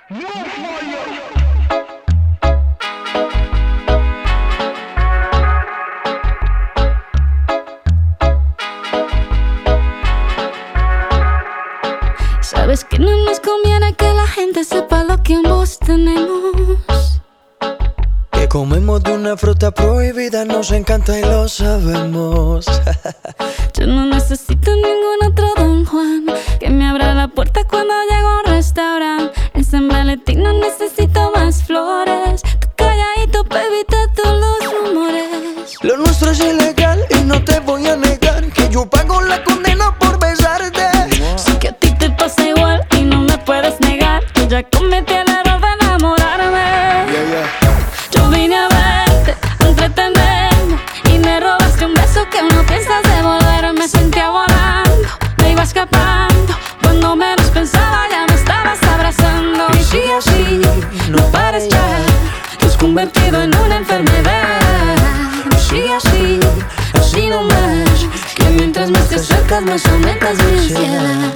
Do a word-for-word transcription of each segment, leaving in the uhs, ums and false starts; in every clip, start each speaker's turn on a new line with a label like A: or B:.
A: Sabes que no nos conviene que la gente sepa lo que ambos tenemos.
B: Que comemos de una fruta prohibida, nos encanta y lo sabemos.
A: Yo no necesito ningún otro Don Juan que me abra la puerta cuando llego a un restaurante. En San Valentín no necesito más flores. Tú calladito, baby, te todos los rumores.
B: Lo nuestro es ilegal y no te voy a negar que yo pago la condena por besarte.
A: Sé que a ti te pasa igual y no me puedes negar que ya cometí el error de enamorarme.
B: Yeah, yeah.
A: Yo vine a verte, a entretenerme y me robaste un beso que no piensas devolver. Me sentía volando, me iba escapando. Cuando menos pensaba ya me estabas abrazando. Y sigue así, no pares ya, te has convertido en una enfermedad. Y sigue así, así nomás, que mientras más te acercas más aumentas mi ansiedad.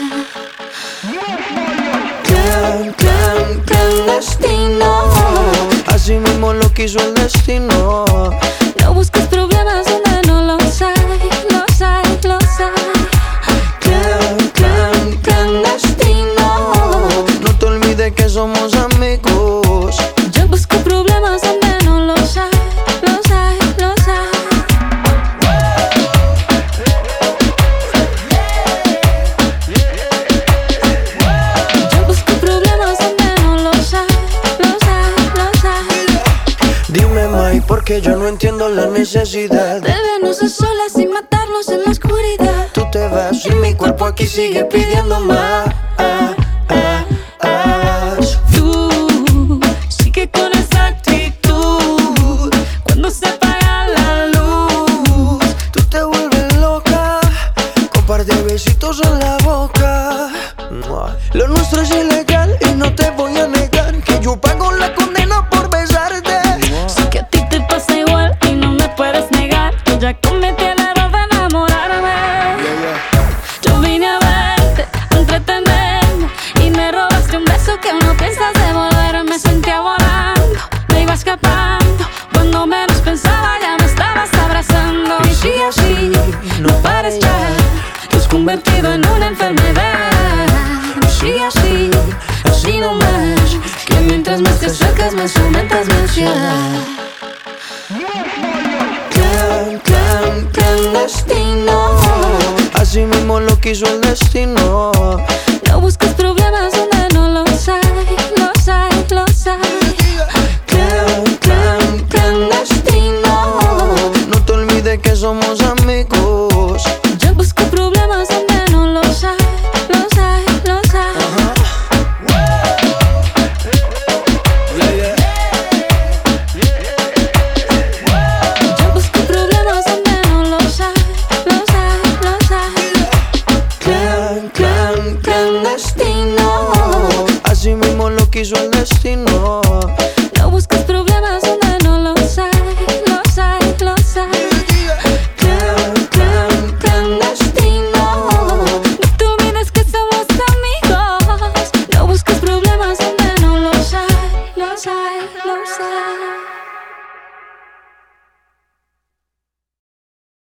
B: Clan, clan, clandestino, así mismo lo quiso el destino.
A: No busques problemas donde no los hay, los hay, los hay.
B: Clan, clan, clandestino, no te olvides que somos amigos.
A: Yo busco problemas donde no los hay, los hay, los hay. Yo busco problemas donde no los hay, los hay, los hay.
B: Dime, Mai, porque yo no entiendo la necesidad
A: De vernos a solas y matarnos en la oscuridad.
B: Tú te vas y mi cuerpo aquí sigue pidiendo más.
A: Tú sigue con esa actitud cuando se apaga la luz.
B: Tú te vuelves loca con par de besitos en la boca. Lo nuestro es ilegal y no te voy a negar que yo pago la condena por besarte.
A: Sé que a ti te pasa igual y no me puedes negar que ya cometí el error de enamorarme. Yo vine a verte, a entretenerme y me robaste un beso que no piensas devolver. Me sentía volando, me iba escapando. Cuando menos pensaba ya me estabas abrazando. Y sigue así, no pares ya, te has convertido en una enfermedad. Y sigue así, así nomás, que mientras más te acercas más aumentas mi ansiedad.
B: Clan, clan, clandestino, así mismo lo quiso el destino.
A: No busques problemas donde no los hay, los hay, los hay.
B: Clan, clan, clandestino, no te olvides que somos amigos.
A: Yo busco problemas donde no los hay, los hay, los hay. Yo busco problemas donde no los hay, los hay, los hay.
B: Clan, clan, clandestino, así mismo lo quiso el destino.